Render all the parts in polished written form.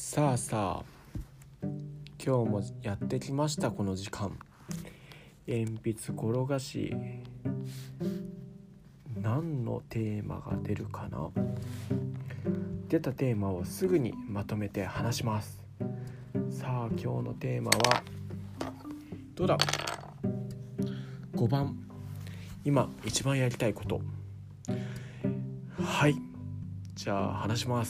さあ今日もやってきました。この時間、鉛筆転がし、何のテーマが出るかな。出たテーマをすぐにまとめて話します。さあ今日のテーマはどうだ。5番、今一番やりたいこと。はい、じゃあ話します。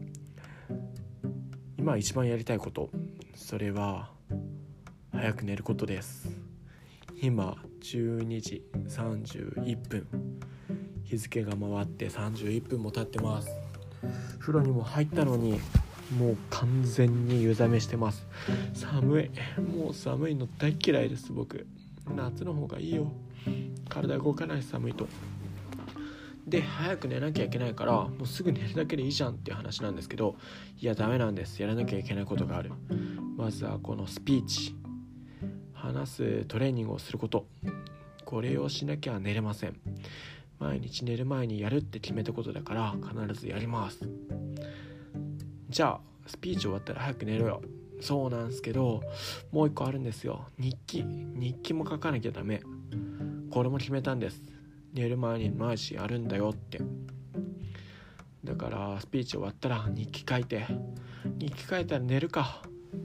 今一番やりたいこと、それは早く寝ることです。今12時31分、日付が回って31分も経ってます。風呂にも入ったのにもう完全に湯冷めしてます。寒い、もう寒いの大嫌いです。僕夏の方がいいよ。体動かないし寒いと。で早く寝なきゃいけないからもうすぐ寝るだけでいいじゃんっていう話なんですけど、いやダメなんです。やらなきゃいけないことがある。まずはこのスピーチ、話すトレーニングをすること、これをしなきゃ寝れません。毎日寝る前にやるって決めたことだから必ずやります。じゃあスピーチ終わったら早く寝ろよ。そうなんですけど、もう一個あるんですよ。日記も書かなきゃダメ。これも決めたんです。寝る前に毎日やるんだよって。だからスピーチ終わったら日記書いて、日記書いたら寝るか。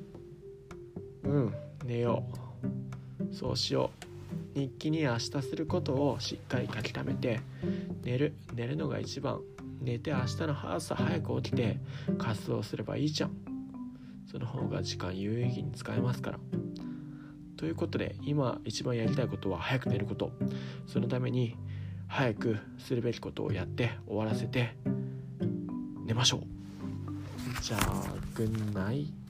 寝よう。そうしよう。日記に明日することをしっかり書き溜めて寝るのが一番。寝て明日の朝早く起きて活動すればいいじゃん。その方が時間有意義に使えますから。ということで今一番やりたいことは早く寝ること。そのために早くするべきことをやって終わらせて寝ましょう。じゃあグッナイ。